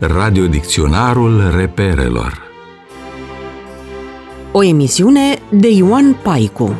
Radiodicționarul reperelor. O emisiune de Ioan Paicu.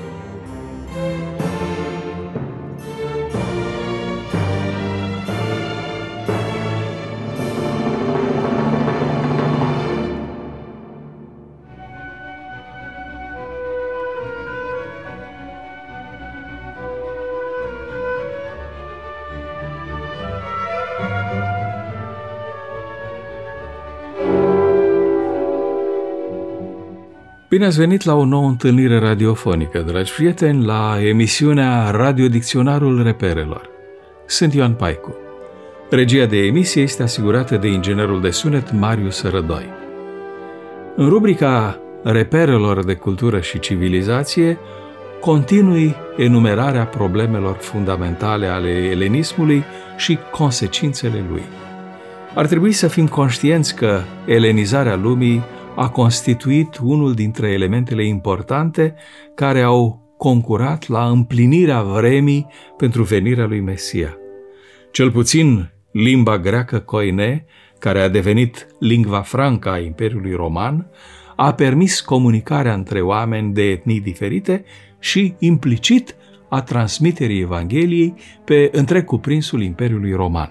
Bine ați venit la o nouă întâlnire radiofonică, dragi prieteni, la emisiunea Radiodicționarul reperelor. Sunt Ioan Paicu. Regia de emisie este asigurată de inginerul de sunet Marius Rădoi. În rubrica Reperelor de cultură și civilizație, continui enumerarea problemelor fundamentale ale elenismului și consecințele lui. Ar trebui să fim conștienți că elenizarea lumii a constituit unul dintre elementele importante care au concurat la împlinirea vremii pentru venirea lui Mesia. Cel puțin limba greacă koine, care a devenit lingua franca a Imperiului Roman, a permis comunicarea între oameni de etnii diferite și, implicit, a transmiterii Evangheliei pe întreg cuprinsul Imperiului Roman.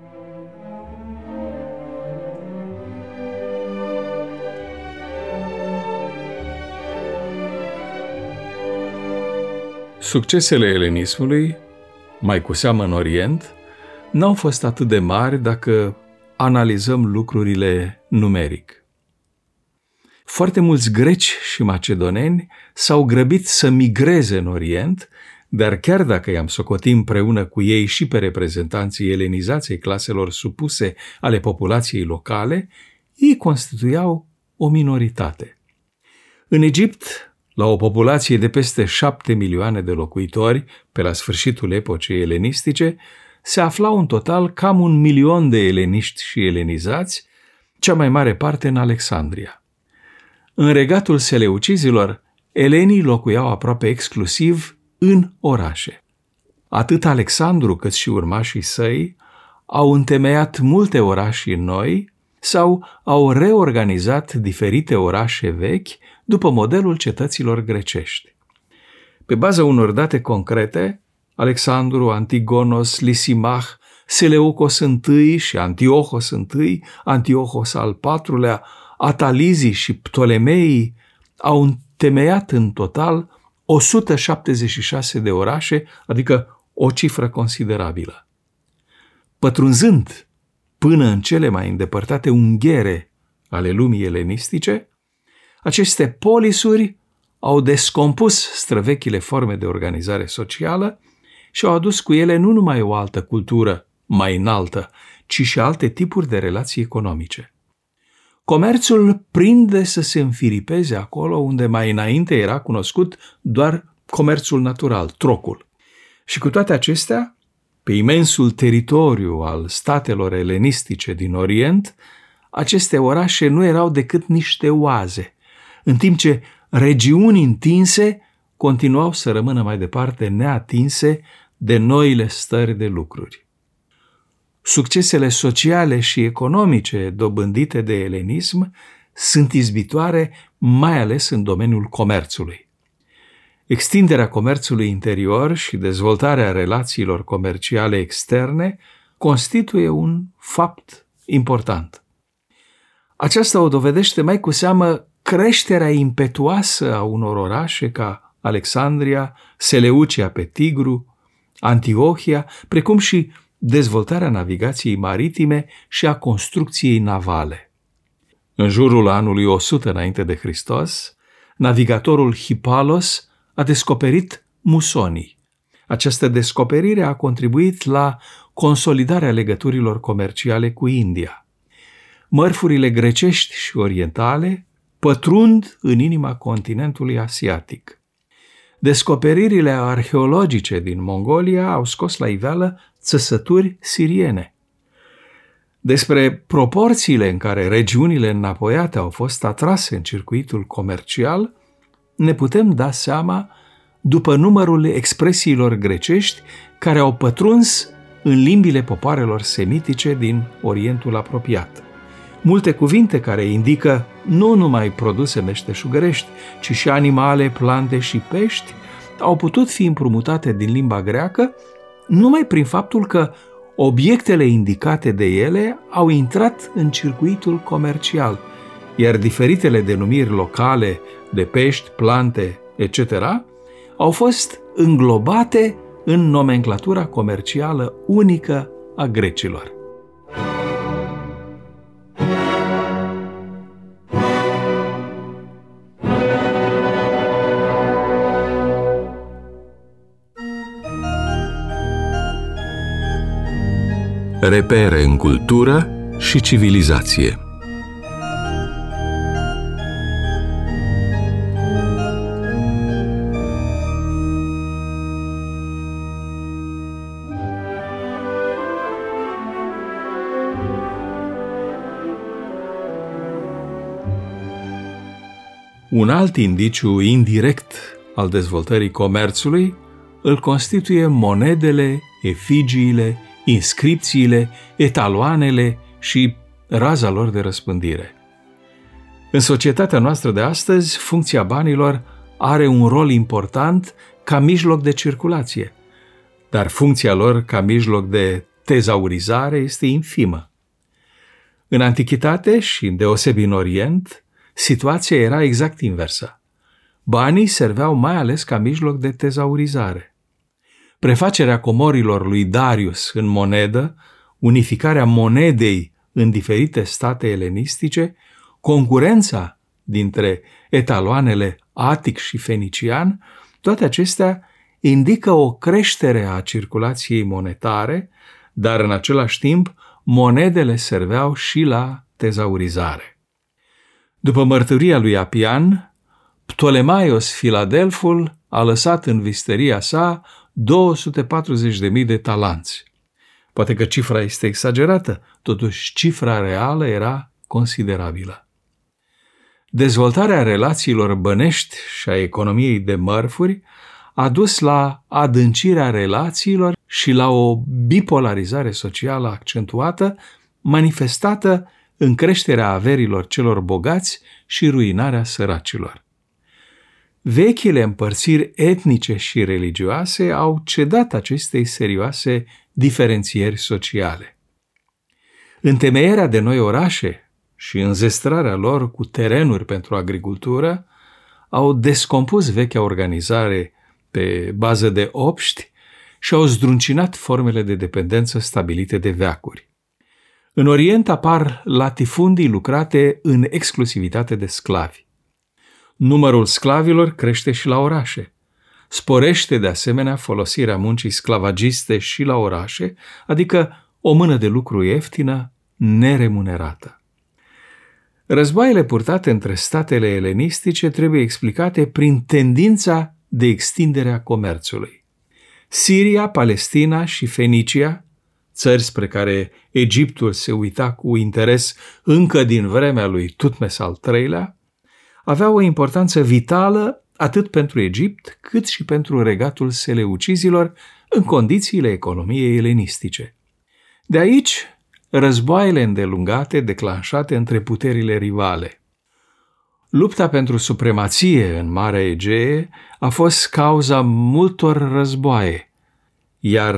Succesele elenismului, mai cu seamă în Orient, n-au fost atât de mari dacă analizăm lucrurile numeric. Foarte mulți greci și macedoneni s-au grăbit să migreze în Orient, dar chiar dacă i-am socotit împreună cu ei și pe reprezentanții elenizației claselor supuse ale populației locale, ei constituiau o minoritate. În Egipt, la o populație de peste 7 milioane de locuitori, pe la sfârșitul epocii elenistice, se aflau în total cam 1 milion de eleniști și elenizați, cea mai mare parte în Alexandria. În regatul seleucizilor, elenii locuiau aproape exclusiv în orașe. Atât Alexandru cât și urmașii săi au întemeiat multe orașe noi sau au reorganizat diferite orașe vechi după modelul cetăților grecești. Pe baza unor date concrete, Alexandru, Antigonos, Lisimach, Seleucos I și Antiochos I, Antiochos al IV-lea, Atalizii și Ptolemeii au întemeiat în total 176 de orașe, adică o cifră considerabilă. Pătrunzând până în cele mai îndepărtate unghiere ale lumii elenistice, aceste polisuri au descompus străvechile forme de organizare socială și au adus cu ele nu numai o altă cultură mai înaltă, ci și alte tipuri de relații economice. Comerțul prinde să se înfiripeze acolo unde mai înainte era cunoscut doar comerțul natural, trocul. Și cu toate acestea, pe imensul teritoriu al statelor elenistice din Orient, aceste orașe nu erau decât niște oaze, în timp ce regiuni întinse continuau să rămână mai departe neatinse de noile stări de lucruri. Succesele sociale și economice dobândite de elenism sunt izbitoare mai ales în domeniul comerțului. Extinderea comerțului interior și dezvoltarea relațiilor comerciale externe constituie un fapt important. Aceasta o dovedește mai cu seamă creșterea impetuoasă a unor orașe ca Alexandria, Seleucia pe Tigru, Antiohia, precum și dezvoltarea navigației maritime și a construcției navale. În jurul anului 100 înainte de Hristos, navigatorul Hipalos a descoperit musonii. Această descoperire a contribuit la consolidarea legăturilor comerciale cu India. Mărfurile grecești și orientale pătrund în inima continentului asiatic. Descoperirile arheologice din Mongolia au scos la iveală țăsături siriene. Despre proporțiile în care regiunile înapoiate au fost atrase în circuitul comercial, ne putem da seama după numărul expresiilor grecești care au pătruns în limbile popoarelor semitice din Orientul apropiat. Multe cuvinte care indică nu numai produse meșteșugărești, ci și animale, plante și pești au putut fi împrumutate din limba greacă numai prin faptul că obiectele indicate de ele au intrat în circuitul comercial, iar diferitele denumiri locale de pești, plante, etc. au fost înglobate în nomenclatura comercială unică a grecilor. Repere în cultură și civilizație. Un alt indiciu indirect al dezvoltării comerțului îl constituie monedele, efigiile, inscripțiile, etaloanele și raza lor de răspândire. În societatea noastră de astăzi, funcția banilor are un rol important ca mijloc de circulație, dar funcția lor ca mijloc de tezaurizare este infimă. În antichitate și îndeosebi în Orient, situația era exact inversă. Banii serveau mai ales ca mijloc de tezaurizare. Prefacerea comorilor lui Darius în monedă, unificarea monedei în diferite state elenistice, concurența dintre etaloanele atic și fenician, toate acestea indică o creștere a circulației monetare, dar în același timp monedele serveau și la tezaurizare. După mărturia lui Apian, Ptolemaios Filadelful a lăsat în visteria sa 240.000 de talanți. Poate că cifra este exagerată, totuși cifra reală era considerabilă. Dezvoltarea relațiilor bănești și a economiei de mărfuri a dus la adâncirea relațiilor și la o bipolarizare socială accentuată, manifestată în creșterea averilor celor bogați și ruinarea săracilor. Vechile împărțiri etnice și religioase au cedat acestei serioase diferențieri sociale. Întemeierea de noi orașe și înzestrarea lor cu terenuri pentru agricultură au descompus vechea organizare pe bază de obști și au zdruncinat formele de dependență stabilite de veacuri. În Orient apar latifundii lucrate în exclusivitate de sclavi. Numărul sclavilor crește și la orașe. Sporește de asemenea folosirea muncii sclavagiste și la orașe, adică o mână de lucru ieftină, neremunerată. Războaiele purtate între statele elenistice trebuie explicate prin tendința de extindere a comerțului. Siria, Palestina și Fenicia, țări spre care Egiptul se uita cu interes încă din vremea lui Tutmes al III-lea, aveau o importanță vitală atât pentru Egipt cât și pentru regatul seleucizilor în condițiile economiei elenistice. De aici, războaiele îndelungate declanșate între puterile rivale. Lupta pentru supremație în Marea Egee a fost cauza multor războaie, iar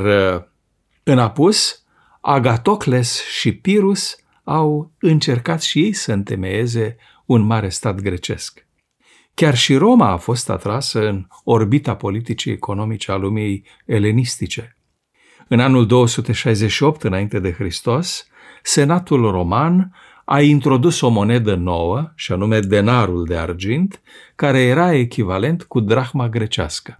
în apus, Agatocles și Pirus au încercat și ei să întemeieze un mare stat grecesc. Chiar și Roma a fost atrasă în orbita politicii economice a lumii elenistice. În anul 268 înainte de Hristos, Senatul roman a introdus o monedă nouă, și anume denarul de argint, care era echivalent cu drahma grecească.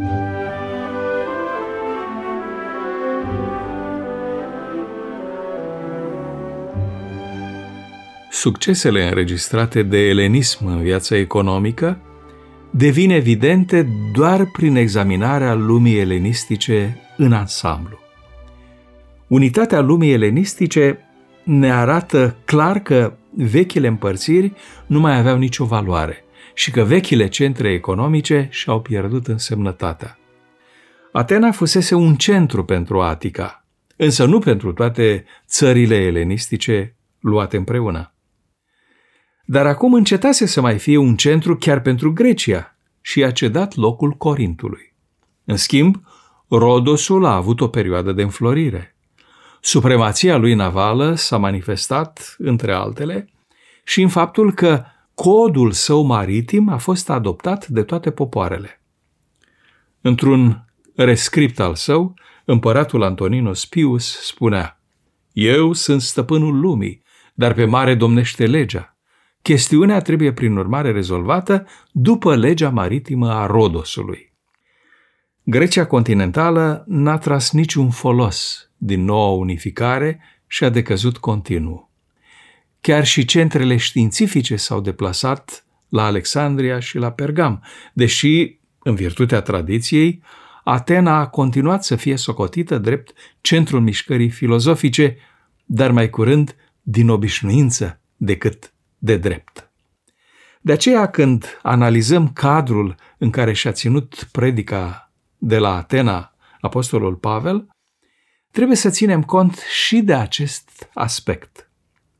Succesele înregistrate de elenism în viața economică devin evidente doar prin examinarea lumii elenistice în ansamblu. Unitatea lumii elenistice ne arată clar că vechile împărțiri nu mai aveau nicio valoare și că vechile centre economice și-au pierdut însemnătatea. Atena fusese un centru pentru Atica, însă nu pentru toate țările elenistice luate împreună. Dar acum încetase să mai fie un centru chiar pentru Grecia și a cedat locul Corintului. În schimb, Rodosul a avut o perioadă de înflorire. Supremația lui navală s-a manifestat, între altele, și în faptul că codul său maritim a fost adoptat de toate popoarele. Într-un rescript al său, împăratul Antoninus Pius spunea: „Eu sunt stăpânul lumii, dar pe mare domnește legea. Chestiunea trebuie prin urmare rezolvată după legea maritimă a Rodosului.” Grecia continentală n-a tras niciun folos din noua unificare și a decăzut continuu. Chiar și centrele științifice s-au deplasat la Alexandria și la Pergam, deși, în virtutea tradiției, Atena a continuat să fie socotită drept centrul mișcării filozofice, dar mai curând din obișnuință decât de drept. De aceea, când analizăm cadrul în care și-a ținut predica de la Atena apostolul Pavel, trebuie să ținem cont și de acest aspect.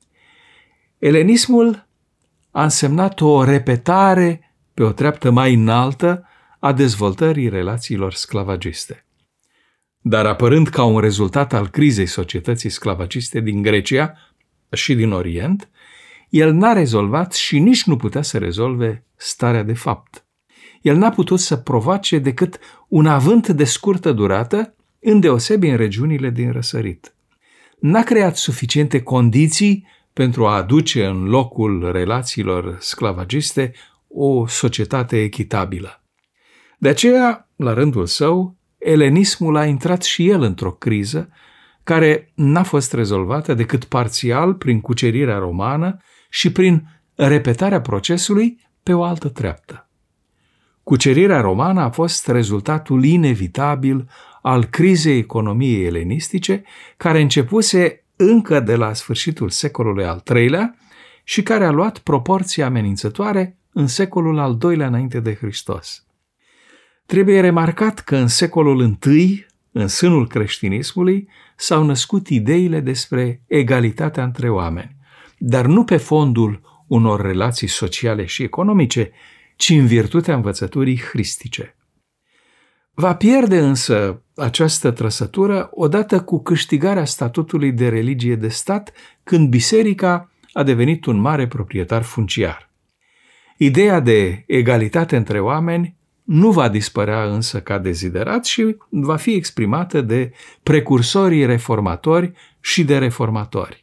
Elenismul a însemnat o repetare pe o treaptă mai înaltă a dezvoltării relațiilor sclavagiste. Dar apărând ca un rezultat al crizei societății sclavagiste din Grecia și din Orient, el n-a rezolvat și nici nu putea să rezolve starea de fapt. El n-a putut să provoace decât un avânt de scurtă durată, îndeosebi în regiunile din răsărit. N-a creat suficiente condiții pentru a aduce în locul relațiilor sclavagiste o societate echitabilă. De aceea, la rândul său, elenismul a intrat și el într-o criză care n-a fost rezolvată decât parțial prin cucerirea romană și prin repetarea procesului pe o altă treaptă. Cucerirea romană a fost rezultatul inevitabil al crizei economiei elenistice, care începuse încă de la sfârșitul secolului al III-lea și care a luat proporții amenințătoare în secolul al II-lea înainte de Hristos. Trebuie remarcat că în secolul I, în sânul creștinismului, s-au născut ideile despre egalitatea între oameni, dar nu pe fondul unor relații sociale și economice, ci în virtutea învățăturii hristice. Va pierde însă această trăsătură odată cu câștigarea statutului de religie de stat, când biserica a devenit un mare proprietar funciar. Ideea de egalitate între oameni nu va dispărea însă ca deziderat și va fi exprimată de precursorii reformatori și de reformatori.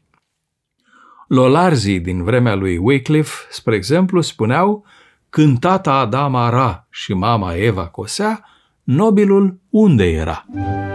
Lolarzii din vremea lui Wycliffe, spre exemplu, spuneau: „Când tata Adam ara și mama Eva cosea, nobilul unde era?”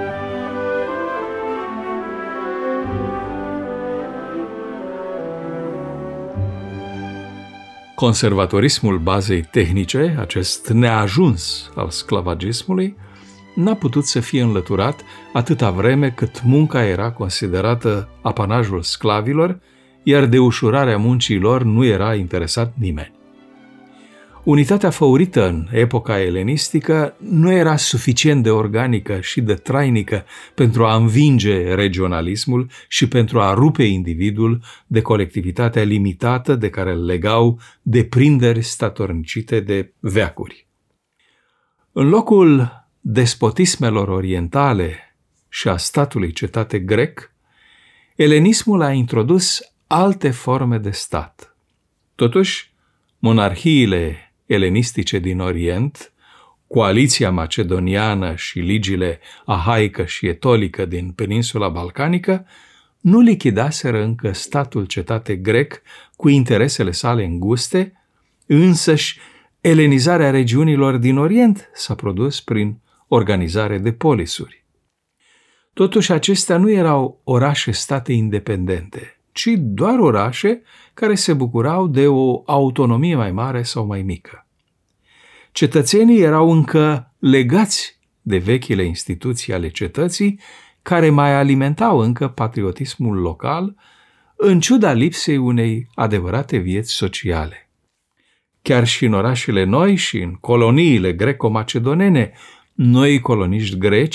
Conservatorismul bazei tehnice, acest neajuns al sclavagismului, n-a putut să fie înlăturat atâta vreme cât munca era considerată apanajul sclavilor, iar de ușurarea muncii lor nu era interesat nimeni. Unitatea făurită în epoca elenistică nu era suficient de organică și de trainică pentru a învinge regionalismul și pentru a rupe individul de colectivitatea limitată de care îl legau deprinderi statornicite de veacuri. În locul despotismelor orientale și a statului cetate grec, elenismul a introdus alte forme de stat. Totuși, monarhiile elenistice din Orient, coaliția macedoniană și ligile ahaică și etolică din peninsula balcanică, nu lichidaseră încă statul cetate grec cu interesele sale înguste, însăși elenizarea regiunilor din Orient s-a produs prin organizare de polisuri. Totuși, acestea nu erau orașe-state independente, ci doar orașe care se bucurau de o autonomie mai mare sau mai mică. Cetățenii erau încă legați de vechile instituții ale cetății, care mai alimentau încă patriotismul local, în ciuda lipsei unei adevărate vieți sociale. Chiar și în orașele noi și în coloniile greco-macedonene, noi coloniști greci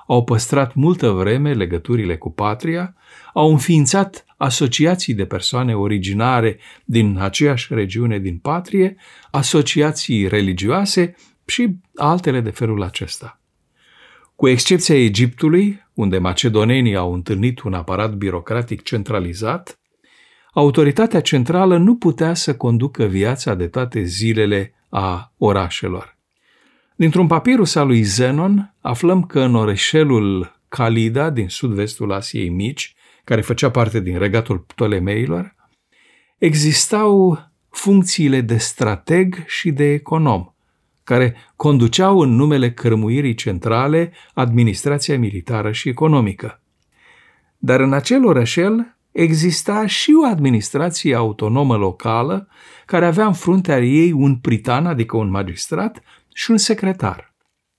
au păstrat multă vreme legăturile cu patria, au înființat asociații de persoane originare din aceeași regiune din patrie, asociații religioase și altele de felul acesta. Cu excepția Egiptului, unde macedonenii au întâlnit un aparat birocratic centralizat, autoritatea centrală nu putea să conducă viața de toate zilele a orașelor. Dintr-un papirus al lui Zenon aflăm că în orășelul Calida din sud-vestul Asiei Mici, care făcea parte din regatul Ptolemeilor, existau funcțiile de strateg și de econom, care conduceau în numele cărmuirii centrale administrația militară și economică. Dar în acel orășel exista și o administrație autonomă locală care avea în fruntea ei un pritan, adică un magistrat, și un secretar.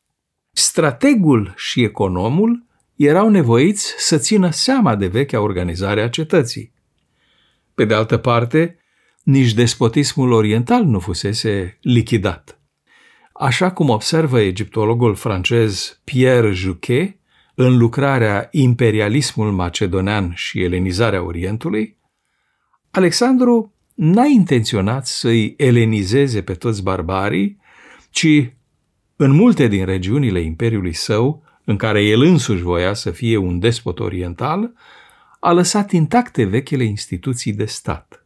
Strategul și economul erau nevoiți să țină seama de vechea organizare a cetății. Pe de altă parte, nici despotismul oriental nu fusese lichidat. Așa cum observă egiptologul francez Pierre Juquet în lucrarea Imperialismul macedonean și elenizarea Orientului, Alexandru n-a intenționat să-i elenizeze pe toți barbarii, ci în multe din regiunile imperiului său, în care el însuși voia să fie un despot oriental, a lăsat intacte vechile instituții de stat.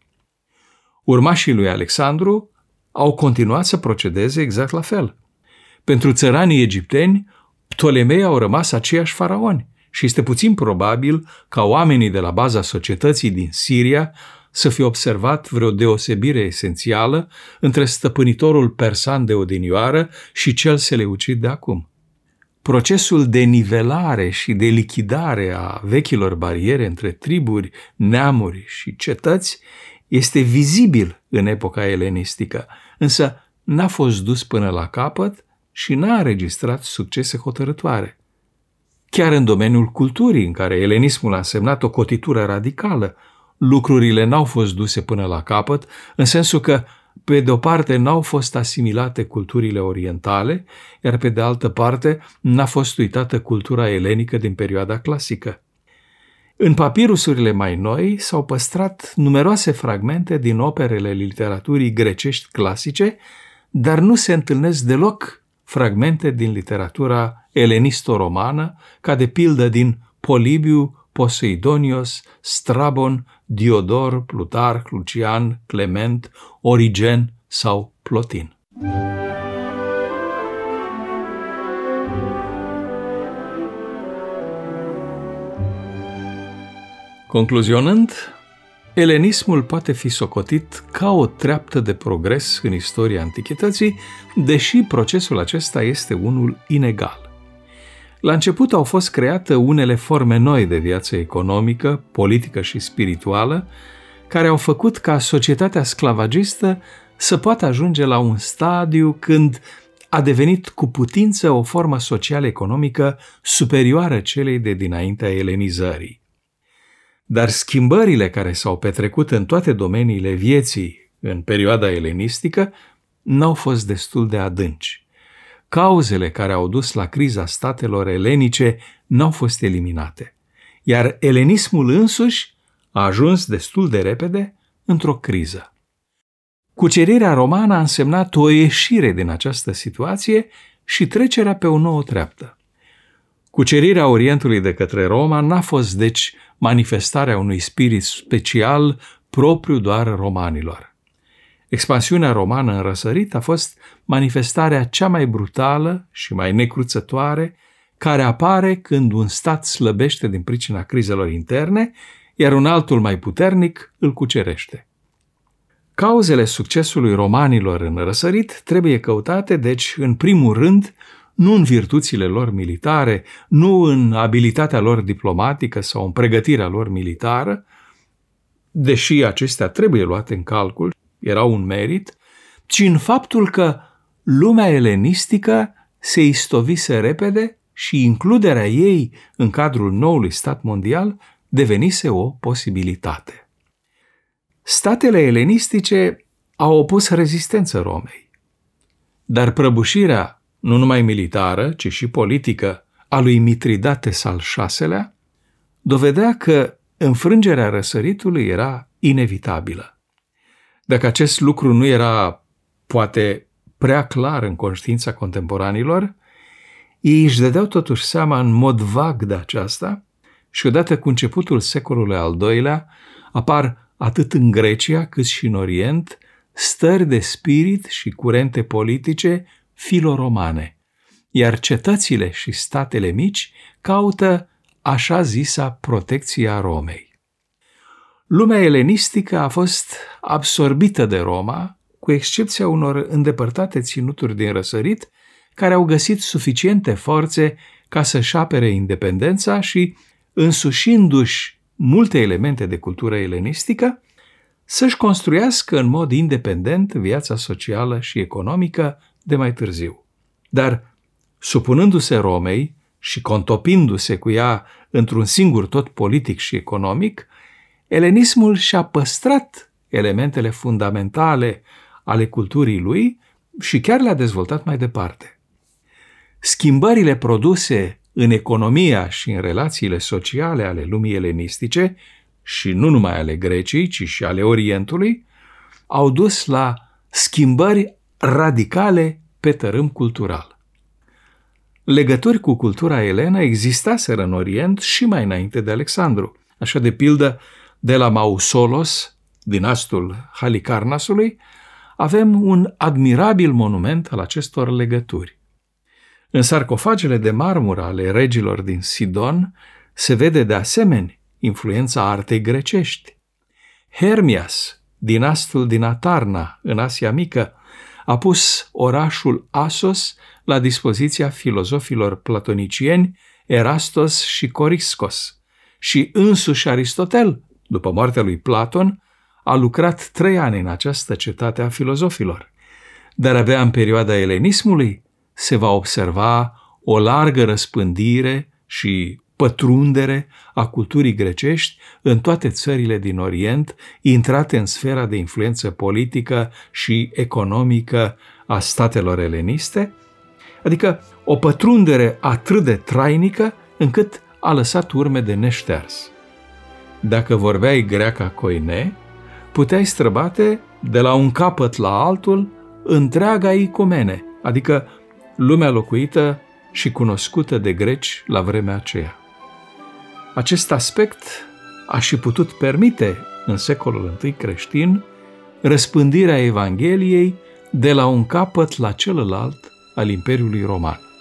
Urmașii lui Alexandru au continuat să procedeze exact la fel. Pentru țăranii egipteni, Ptolemei au rămas aceiași faraoni și este puțin probabil ca oamenii de la baza societății din Siria să fi observat vreo deosebire esențială între stăpânitorul persan de odinioară și cel seleucid de acum. Procesul de nivelare și de lichidare a vechilor bariere între triburi, neamuri și cetăți este vizibil în epoca elenistică, însă n-a fost dus până la capăt și n-a înregistrat succese hotărătoare. Chiar în domeniul culturii, în care elenismul a însemnat o cotitură radicală, lucrurile n-au fost duse până la capăt, în sensul că, pe de o parte, n-au fost asimilate culturile orientale, iar pe de altă parte, n-a fost uitată cultura elenică din perioada clasică. În papirusurile mai noi s-au păstrat numeroase fragmente din operele literaturii grecești clasice, dar nu se întâlnesc deloc fragmente din literatura elenisto-romană, ca de pildă din Polibiu, Poseidonios, Strabon, Diodor, Plutarh, Lucian, Clement, Origen sau Plotin. Concluzionând, elenismul poate fi socotit ca o treaptă de progres în istoria antichității, deși procesul acesta este unul inegal. La început au fost create unele forme noi de viață economică, politică și spirituală, care au făcut ca societatea sclavagistă să poată ajunge la un stadiu când a devenit cu putință o formă social-economică superioară celei de dinaintea elenizării. Dar schimbările care s-au petrecut în toate domeniile vieții în perioada elenistică n-au fost destul de adânci. Cauzele care au dus la criza statelor elenice n-au fost eliminate, iar elenismul însuși a ajuns destul de repede într-o criză. Cucerirea romană a însemnat o ieșire din această situație și trecerea pe o nouă treaptă. Cucerirea Orientului de către Roma n-a fost, deci, manifestarea unui spirit special propriu doar romanilor. Expansiunea romană în răsărit a fost manifestarea cea mai brutală și mai necruțătoare care apare când un stat slăbește din pricina crizelor interne, iar un altul mai puternic îl cucerește. Cauzele succesului romanilor în răsărit trebuie căutate, deci, în primul rând, nu în virtuțile lor militare, nu în abilitatea lor diplomatică sau în pregătirea lor militară, deși acestea trebuie luate în calcul, era un merit, ci în faptul că lumea elenistică se istovise repede și includerea ei în cadrul noului stat mondial devenise o posibilitate. Statele elenistice au opus rezistență Romei, dar prăbușirea, nu numai militară, ci și politică, a lui Mitridates al VI-lea dovedea că înfrângerea răsăritului era inevitabilă. Dacă acest lucru nu era, poate, prea clar în conștiința contemporanilor, ei își dădeau totuși seama în mod vag de aceasta și odată cu începutul secolului al II-lea apar atât în Grecia cât și în Orient stări de spirit și curente politice filoromane, iar cetățile și statele mici caută așa zisa protecție a Romei. Lumea elenistică a fost absorbită de Roma, cu excepția unor îndepărtate ținuturi din răsărit, care au găsit suficiente forțe ca să-și apere independența și, însușindu-și multe elemente de cultură elenistică, să-și construiască în mod independent viața socială și economică de mai târziu. Dar, supunându-se Romei și contopindu-se cu ea într-un singur tot politic și economic, elenismul și-a păstrat elementele fundamentale ale culturii lui și chiar le-a dezvoltat mai departe. Schimbările produse în economia și în relațiile sociale ale lumii elenistice, și nu numai ale Greciei, ci și ale Orientului, au dus la schimbări radicale pe tărâm cultural. Legături cu cultura elenă existaseră în Orient și mai înainte de Alexandru. Așa, de pildă, de la Mausolos, dinastul Halicarnasului, avem un admirabil monument al acestor legături. În sarcofagele de marmură ale regilor din Sidon se vede de asemenea influența artei grecești. Hermias, dinastul din Atarna, în Asia Mică, a pus orașul Assos la dispoziția filozofilor platonicieni Erastos și Coriscos și însuși Aristotel, după moartea lui Platon, a lucrat 3 ani în această cetate a filozofilor. Dar abia în perioada elenismului se va observa o largă răspândire și pătrundere a culturii grecești în toate țările din Orient, intrate în sfera de influență politică și economică a statelor eleniste, adică o pătrundere atât de trainică încât a lăsat urme de neșters. Dacă vorbeai greaca koine, puteai străbate de la un capăt la altul întreaga icumene, adică lumea locuită și cunoscută de greci la vremea aceea. Acest aspect a și putut permite, în secolul I creștin, răspândirea Evangheliei de la un capăt la celălalt al Imperiului Roman.